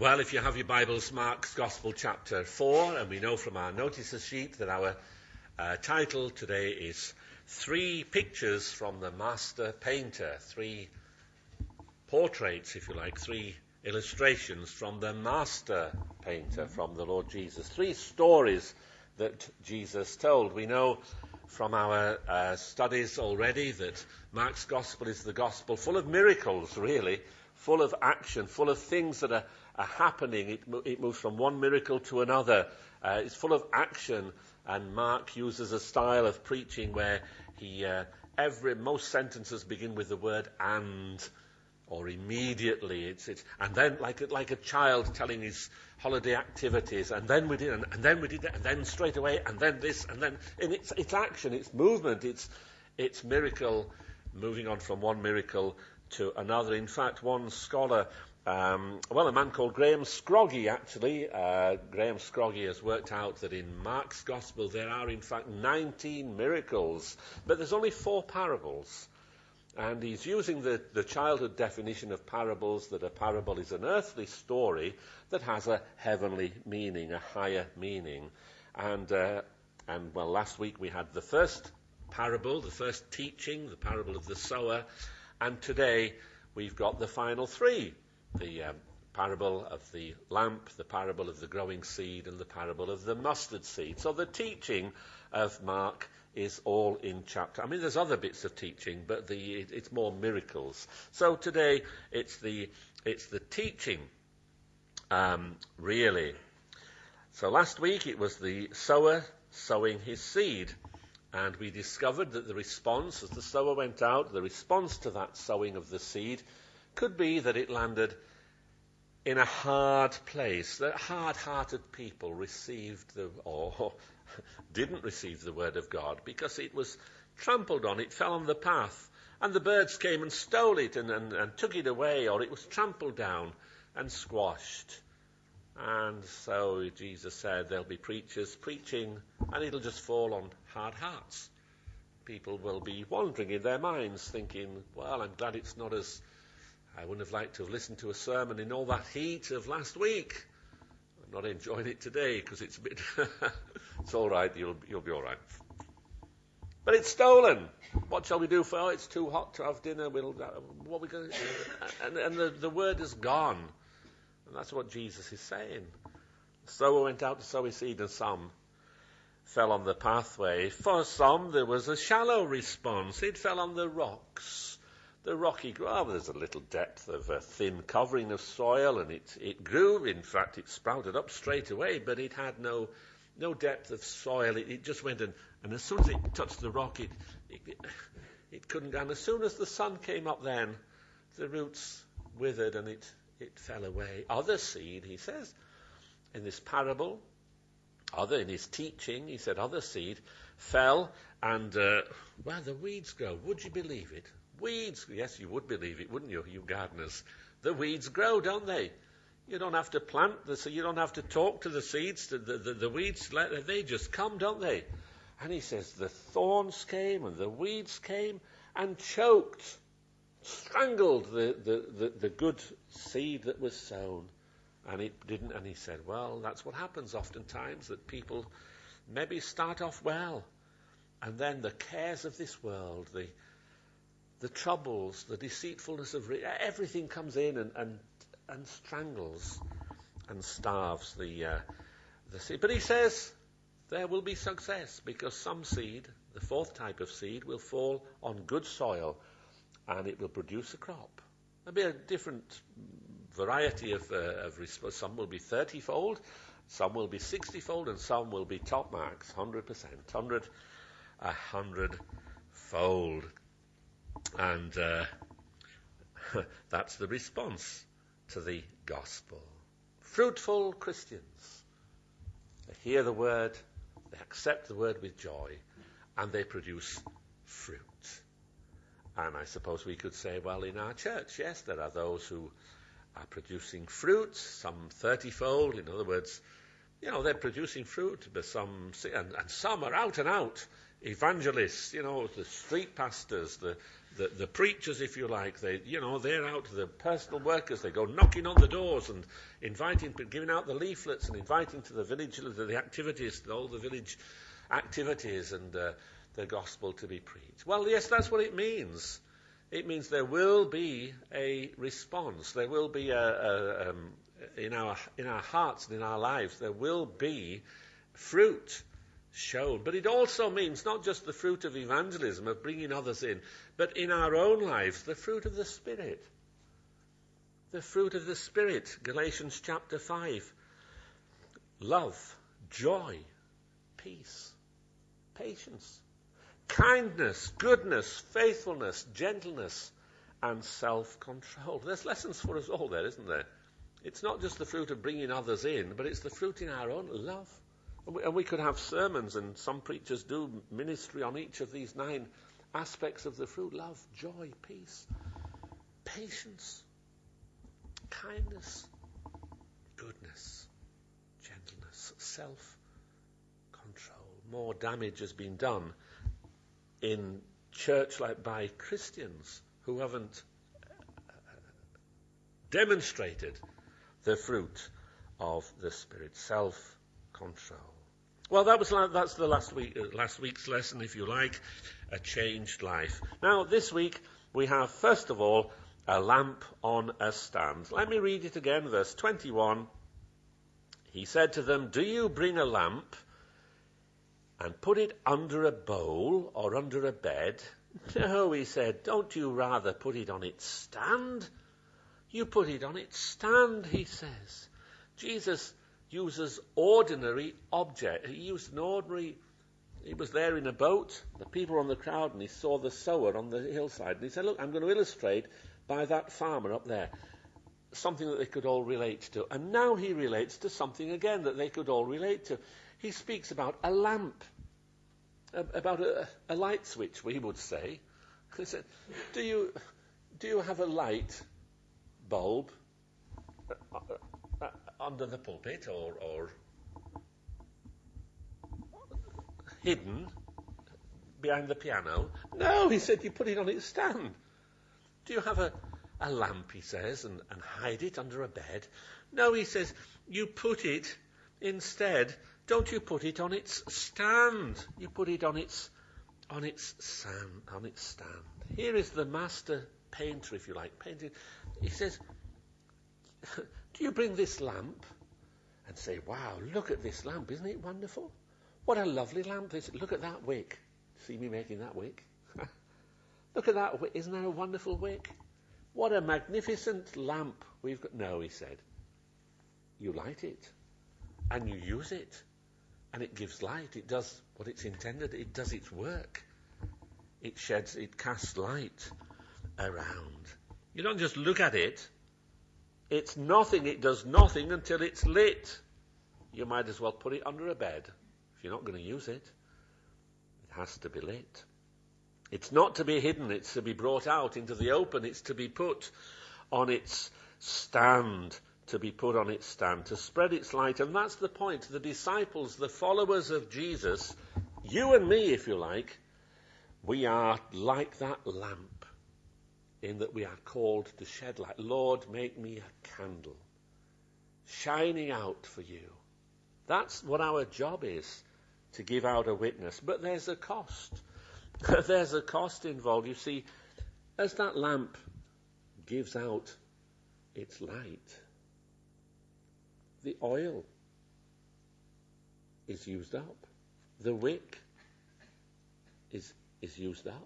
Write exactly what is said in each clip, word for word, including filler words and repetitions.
Well, if you have your Bibles, Mark's Gospel chapter four, and we know from our notices sheet that our uh, title today is Three Pictures from the Master Painter. Three portraits, if you like, three illustrations from the Master Painter, from the Lord Jesus. Three stories that Jesus told. We know from our uh, studies already that Mark's Gospel is the Gospel full of miracles, really, full of action, full of things that are, are happening. It, it moves from one miracle to another. Uh, it's full of action, and Mark uses a style of preaching where he uh, every most sentences begin with the word "and" or "immediately." It's it's and then like a, like a child telling his holiday activities, and then we did, and, and then we did that, and then straight away, and then this, and then and it's it's action, it's movement, it's it's miracle, moving on from one miracle to another. In fact, one scholar, um, well, a man called Graham Scroggie, actually, uh, Graham Scroggie has worked out that in Mark's Gospel there are, in fact, nineteen miracles, but there's only four parables. And he's using the, the childhood definition of parables, that a parable is an earthly story that has a heavenly meaning, a higher meaning. And, uh, and well, last week we had the first parable, the first teaching, the parable of the sower. And today we've got the final three, the um, parable of the lamp, the parable of the growing seed, and the parable of the mustard seed. So the teaching of Mark is all in chapter. I mean, there's other bits of teaching, but the it, it's more miracles. So today it's the it's the teaching, um, really. So last week it was the sower sowing his seed. And we discovered that the response, as the sower went out, the response to that sowing of the seed could be that it landed in a hard place, that hard-hearted people received the, or didn't receive the word of God because it was trampled on, it fell on the path, and the birds came and stole it and, and, and took it away, or it was trampled down and squashed. And so Jesus said there'll be preachers preaching, and it'll just fall on hard hearts. People will be wandering in their minds thinking, well, I'm glad it's not as, I wouldn't have liked to have listened to a sermon in all that heat of last week. I'm not enjoying it today because it's a bit, it's all right, you'll, you'll be all right. But it's stolen. What shall we do for, oh, it's too hot to have dinner, we'll, uh, what are we going to do? And, and the, the word is gone. And that's what Jesus is saying. The sower went out to sow his seed, and some fell on the pathway. For some, there was a shallow response. It fell on the rocks. The rocky ground, there's a little depth of a thin covering of soil, and it, it grew. In fact, it sprouted up straight away, but it had no no depth of soil. It, it just went, and, and as soon as it touched the rock, it, it, it, it couldn't. And as soon as the sun came up then, the roots withered, and it It fell away. Other seed, he says, in this parable, other in his teaching, he said other seed fell and, uh, well, the weeds grow. Would you believe it? Weeds, yes, you would believe it, wouldn't you, you gardeners? The weeds grow, don't they? You don't have to plant the seed, you don't have to talk to the seeds, the, the, the, the weeds, they just come, don't they? And he says the thorns came and the weeds came and choked, strangled the, the, the, the good seed that was sown, and it didn't. And he said, well, that's what happens oftentimes, that people maybe start off well, and then the cares of this world, the the troubles, the deceitfulness of everything comes in and and, and strangles and starves the uh, the seed. But he says there will be success, because some seed, the fourth type of seed, will fall on good soil, and it will produce a crop. There'll be a different variety of, uh, of response. Some will be thirty-fold, some will be sixty-fold, and some will be top marks, one hundred percent, one hundred, a hundred-fold. And uh, that's the response to the gospel. Fruitful Christians. They hear the word, they accept the word with joy, and they produce fruit. And I suppose we could say, well, in our church, yes, there are those who are producing fruit, some thirty-fold. In other words, you know, they're producing fruit, but some, and, and some are out and out evangelists, you know, the street pastors, the, the, the preachers, if you like, they, you know, they're out, the personal workers, they go knocking on the doors and inviting, giving out the leaflets and inviting to the village, to the activities, all the village activities and uh, the gospel to be preached. Well, yes, that's what it means. It means there will be a response. There will be a, a um, in our in our hearts and in our lives, there will be fruit shown. But it also means not just the fruit of evangelism, of bringing others in, but in our own lives, the fruit of the Spirit. The fruit of the Spirit. Galatians chapter five. Love, joy, peace, patience, kindness, goodness, faithfulness, gentleness, and self-control. There's lessons for us all there, isn't there? It's not just the fruit of bringing others in, but it's the fruit in our own love. And we, and we could have sermons, and some preachers do ministry on each of these nine aspects of the fruit. Love, joy, peace, patience, kindness, goodness, gentleness, self-control. More damage has been done in church like by Christians who haven't demonstrated the fruit of the Spirit, self-control. Well, that was that's the last week last week's lesson, if you like, a changed life. Now, this week we have first of all a lamp on a stand. Let me read it again, verse twenty-one. He said to them, "Do you bring a lamp and put it under a bowl or under a bed? No," he said, "don't you rather put it on its stand? You put it on its stand," he says. Jesus uses ordinary object. He used an ordinary, he was there in a boat, the people were on the crowd, and he saw the sower on the hillside. And he said, "Look, I'm going to illustrate by that farmer up there something that they could all relate to." And now he relates to something again that they could all relate to. He speaks about a lamp, about a, a light switch, we would say. He said, do you, do you have a light bulb uh, uh, under the pulpit or, or hidden behind the piano? No, he said, you put it on its stand. Do you have a, a lamp, he says, and, and hide it under a bed? No, he says, you put it instead, don't you put it on its stand? You put it on its on its stand, on its stand. Here is the master painter, if you like, painting. He says, do you bring this lamp and say, wow, look at this lamp, isn't it wonderful? What a lovely lamp this. Look at that wick. See me making that wick? Look at that wick. Isn't that a wonderful wick? What a magnificent lamp we've got. No, he said, you light it and you use it and it gives light. It does what it's intended. It does its work. It sheds, it casts light around. You don't just look at it. It's nothing. It does nothing until it's lit. You might as well put it under a bed if you're not going to use it. It has to be lit. It's not to be hidden. It's to be brought out into the open. It's to be put on its stand, to be put on its stand, to spread its light. And that's the point. The disciples, the followers of Jesus, you and me, if you like, we are like that lamp in that we are called to shed light. Lord, make me a candle shining out for you. That's what our job is, to give out a witness. But there's a cost. There's a cost involved. You see, as that lamp gives out its light, the oil is used up. The wick is, is used up.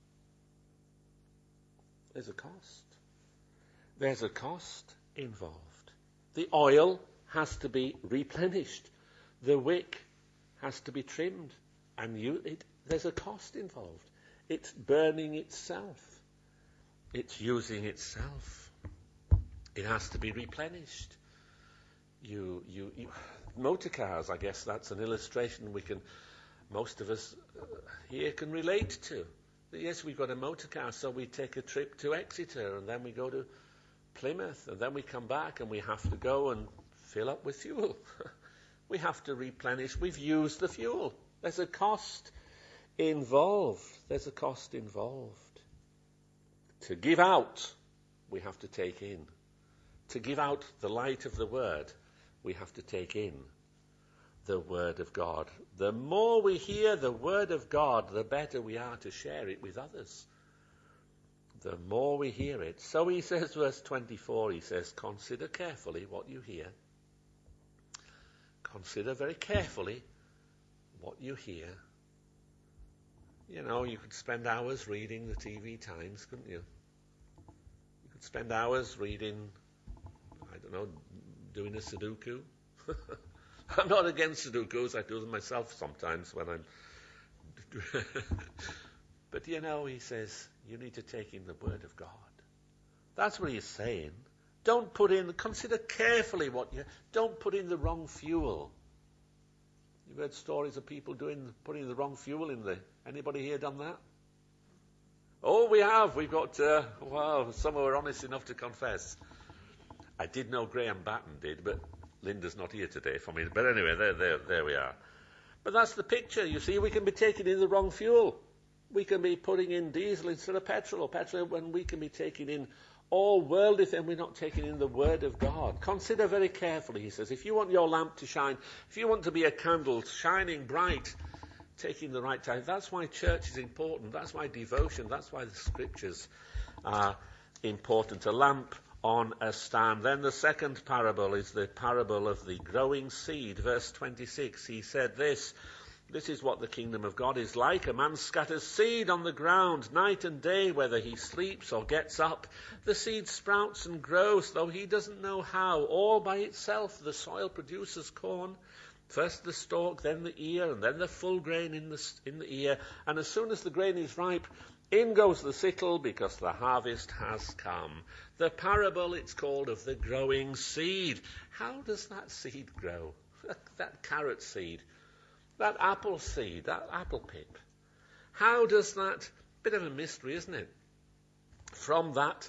There's a cost. There's a cost involved. The oil has to be replenished. The wick has to be trimmed. And you, it, there's a cost involved. It's burning itself. It's using itself. It has to be replenished. You, you, you, motor cars, I guess that's an illustration we can, most of us here can relate to. Yes, we've got a motor car, so we take a trip to Exeter, and then we go to Plymouth, and then we come back, and we have to go and fill up with fuel. We have to replenish. We've used the fuel. There's a cost involved. There's a cost involved. To give out, we have to take in. To give out the light of the word, we have to take in the word of God. The more we hear the word of God, the better we are to share it with others. The more we hear it. So he says, verse twenty-four, he says, consider carefully what you hear. Consider very carefully what you hear. You know, you could spend hours reading the T V Times, couldn't you? You could spend hours reading, I don't know, doing a Sudoku. I'm not against Sudokus. I do them myself sometimes when I'm... But, you know, he says, you need to take in the word of God. That's what he's saying. Don't put in, consider carefully what you... Don't put in the wrong fuel. You've heard stories of people doing, putting the wrong fuel in the... Anybody here done that? Oh, we have. We've got, uh, wow, some who are honest enough to confess. I did know Graham Batten did, but Linda's not here today for me. But anyway, there, there, there we are. But that's the picture. You see, we can be taking in the wrong fuel. We can be putting in diesel instead of petrol, or petrol when we can be taking in all worldly things. We're not taking in the word of God. Consider very carefully, he says. If you want your lamp to shine, if you want to be a candle shining bright, taking the right time. That's why church is important. That's why devotion, that's why the scriptures are important. A lamp on a stand. Then the second parable is the parable of the growing seed. Verse twenty-six, he said this, this is what the kingdom of God is like. A man scatters seed on the ground night and day, whether he sleeps or gets up. The seed sprouts and grows, though he doesn't know how. All by itself the soil produces corn. First the stalk, then the ear, and then the full grain in the, in the ear. And as soon as the grain is ripe, in goes the sickle, because the harvest has come. The parable, it's called, of the growing seed. How does that seed grow? That carrot seed, that apple seed, that apple pip. How does that, bit of a mystery, isn't it? From that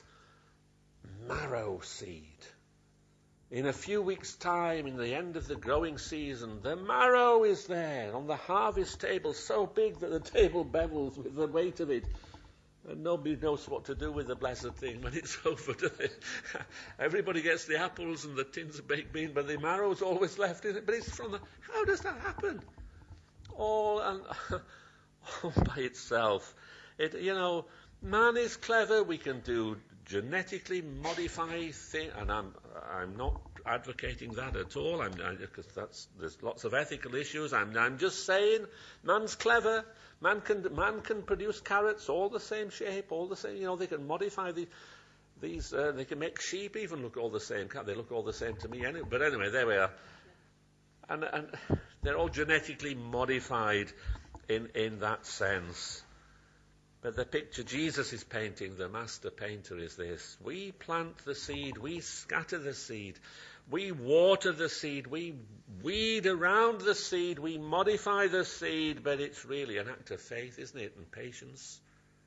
marrow seed. In a few weeks' time, in the end of the growing season, the marrow is there on the harvest table, so big that the table bevels with the weight of it. And nobody knows what to do with the blessed thing when it's over, do they? Everybody gets the apples and the tins of baked beans, but the marrow's always left in it. But it's from the... How does that happen? All, and, all by itself. It, you know, man is clever. We can do genetically modify things, and I'm I'm not advocating that at all. I'm because that's there's lots of ethical issues. I'm I'm just saying, man's clever. Man can man can produce carrots all the same shape, all the same. You know, they can modify the, these. Uh, they can make sheep even look all the same. Can't they? Look all the same to me. Anyway, but anyway, there we are. And and they're all genetically modified in in that sense. But the picture Jesus is painting, the master painter, is this. We plant the seed, we scatter the seed, we water the seed, we weed around the seed, we modify the seed, but it's really an act of faith, isn't it, and patience.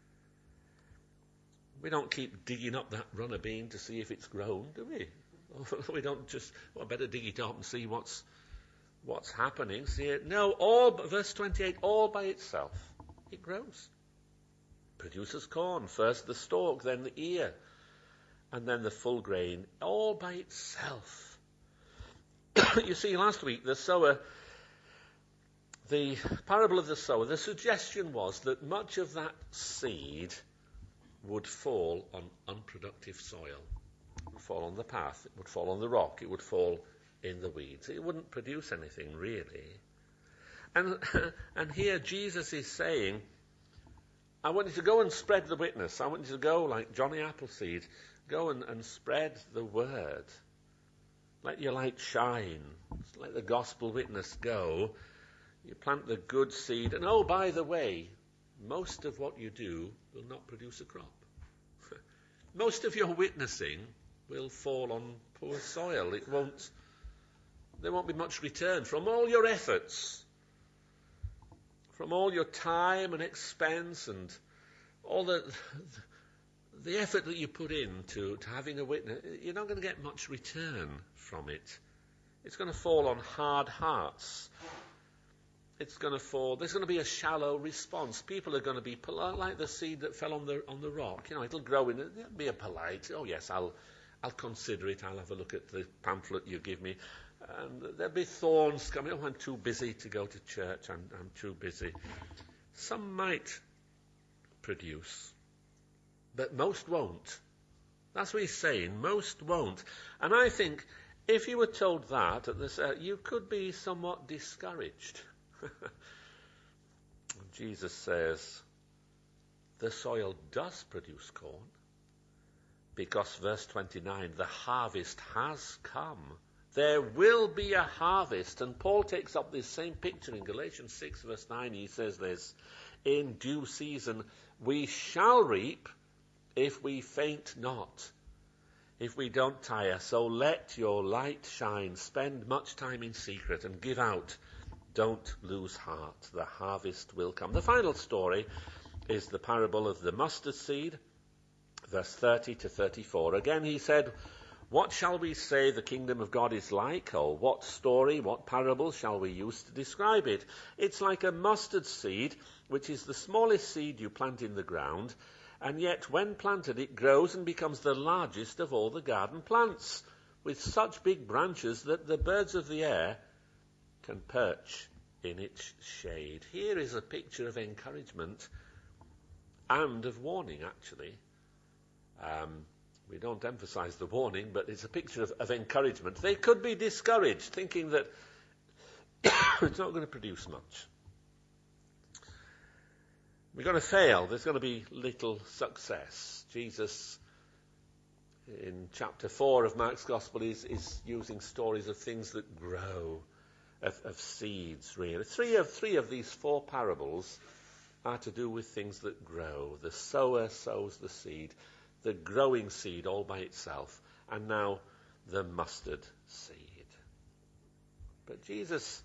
We don't keep digging up that runner bean to see if it's grown, do we? We don't just, well, better dig it up and see what's what's happening. See it? No, all, verse twenty-eight, all by itself, it grows. Produces corn, first the stalk, then the ear, and then the full grain, all by itself. You see, last week, the sower, the parable of the sower, the suggestion was that much of that seed would fall on unproductive soil. It would fall on the path, it would fall on the rock, it would fall in the weeds. It wouldn't produce anything, really. And, and here Jesus is saying, I want you to go and spread the witness. I want you to go like Johnny Appleseed. Go and, and spread the word. Let your light shine. Let the gospel witness go. You plant the good seed. And oh, by the way, most of what you do will not produce a crop. Most of your witnessing will fall on poor soil. It won't, there won't be much return from all your efforts. From all your time and expense and all the the effort that you put into to having a witness, you're not going to get much return from it. It's going to fall on hard hearts. it's going to fall. There's going to be a shallow response. People are going to be polite, like the seed that fell on the on the rock. You know, it'll grow in. It'll be a polite. Oh yes, I'll I'll consider it. I'll have a look at the pamphlet you give me. And there'll be thorns coming. Oh, I'm too busy to go to church. I'm I'm too busy. Some might produce, but most won't. That's what he's saying. Most won't. And I think if you were told that at this, uh, you could be somewhat discouraged. Jesus says the soil does produce corn because, verse twenty-nine, the harvest has come. There will be a harvest. And Paul takes up this same picture in Galatians six, verse nine. He says this, in due season we shall reap if we faint not, if we don't tire. So let your light shine. Spend much time in secret and give out. Don't lose heart. The harvest will come. The final story is the parable of the mustard seed, verse thirty to thirty-four. Again he said, what shall we say the kingdom of God is like? Or what story, what parable shall we use to describe it? It's like a mustard seed, which is the smallest seed you plant in the ground, and yet when planted it grows and becomes the largest of all the garden plants, with such big branches that the birds of the air can perch in its shade. Here is a picture of encouragement and of warning, actually. Um, we don't emphasize the warning, but it's a picture of, of encouragement. They could be discouraged, thinking that it's not going to produce much. We're going to fail. There's going to be little success. Jesus, in chapter four of Mark's Gospel, is, is using stories of things that grow, of, of seeds, really. Three of, three of these four parables are to do with things that grow. The sower sows the seed, the growing seed all by itself, and now the mustard seed. But Jesus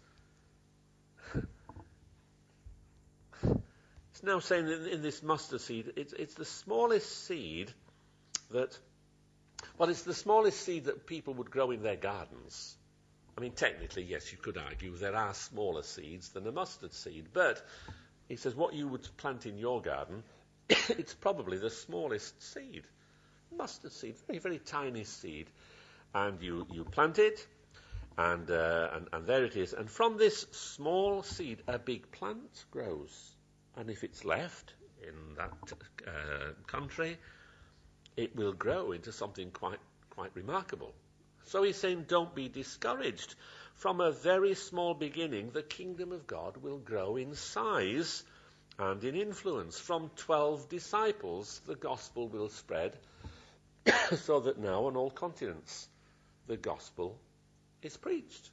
is now saying that in this mustard seed, it's, it's the smallest seed that, well, it's the smallest seed that people would grow in their gardens. I mean, technically, yes, you could argue there are smaller seeds than a mustard seed, but he says what you would plant in your garden, it's probably the smallest seed. Mustard seed, very, very tiny seed. And you, you plant it, and, uh, and, and there it is. And from this small seed, a big plant grows. And if it's left in that uh, country, it will grow into something quite, quite remarkable. So he's saying, don't be discouraged. From a very small beginning, the kingdom of God will grow in size and in influence. From twelve disciples, the gospel will spread, so that now on all continents, the gospel is preached.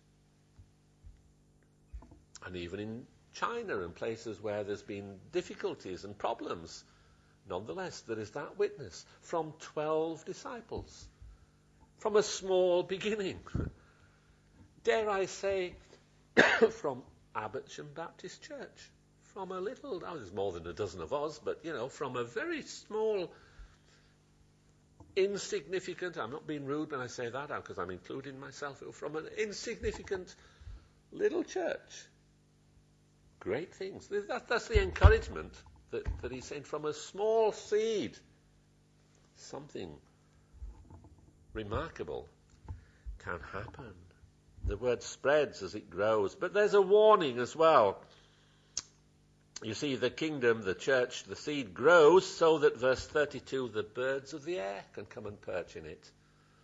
And even in China and places where there's been difficulties and problems, nonetheless, there is that witness from twelve disciples. From a small beginning. Dare I say, from Abbottsham Baptist Church. From a little, oh, there's more than a dozen of us, but, you know, from a very small, insignificant, I'm not being rude when I say that, because I'm including myself, from an insignificant little church. Great things. That, that's the encouragement that, that he's saying. From a small seed, something remarkable can happen. The word spreads as it grows, but there's a warning as well. You see, the kingdom, the church, the seed grows so that, verse thirty-two, the birds of the air can come and perch in it.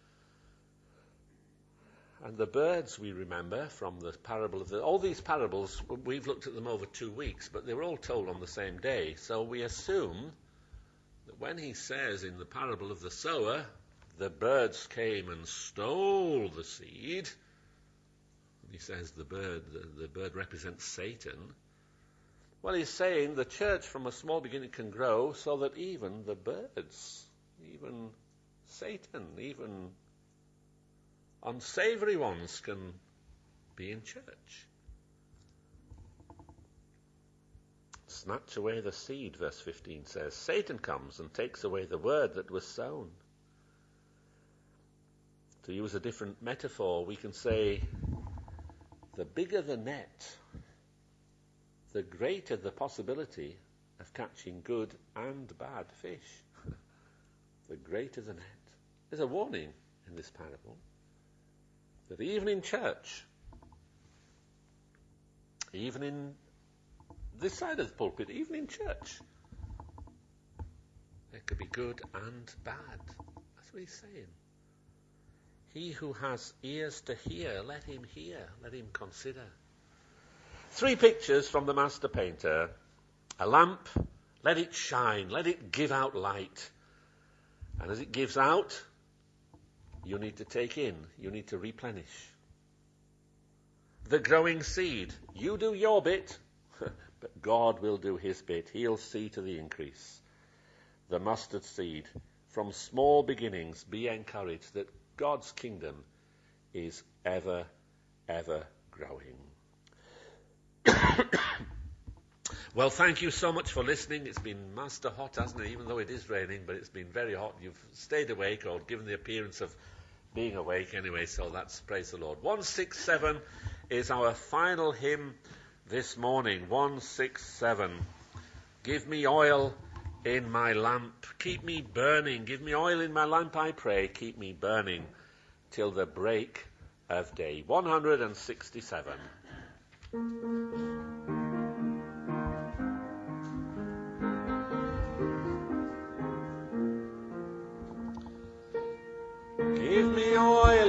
And the birds, we remember from the parable of the... All these parables, we've looked at them over two weeks, but they were all told on the same day. So we assume that when he says in the parable of the sower, the birds came and stole the seed, he says the bird, the, the bird represents Satan. Well, he's saying the church from a small beginning can grow so that even the birds, even Satan, even unsavory ones can be in church. Snatch away the seed, verse fifteen says. Satan comes and takes away the word that was sown. To use a different metaphor, we can say the bigger the net, the greater the possibility of catching good and bad fish. The greater the net. There's a warning in this parable that even in church, even in this side of the pulpit, even in church, there could be good and bad. That's what he's saying. He who has ears to hear, let him hear, let him consider. Three pictures from the master painter. A lamp, let it shine, let it give out light. And as it gives out, you need to take in, you need to replenish. The growing seed, you do your bit, but God will do his bit. He'll see to the increase. The mustard seed, from small beginnings, be encouraged that God's kingdom is ever, ever growing. Well, thank you so much for listening. It's been master hot, hasn't it? Even though it is raining, but it's been very hot. You've stayed awake or given the appearance of being awake anyway, so that's praise the Lord. one sixty-seven is our final hymn this morning. one sixty-seven. Give me oil in my lamp. Keep me burning. Give me oil in my lamp, I pray. Keep me burning till the break of day. one sixty-seven. Give me oil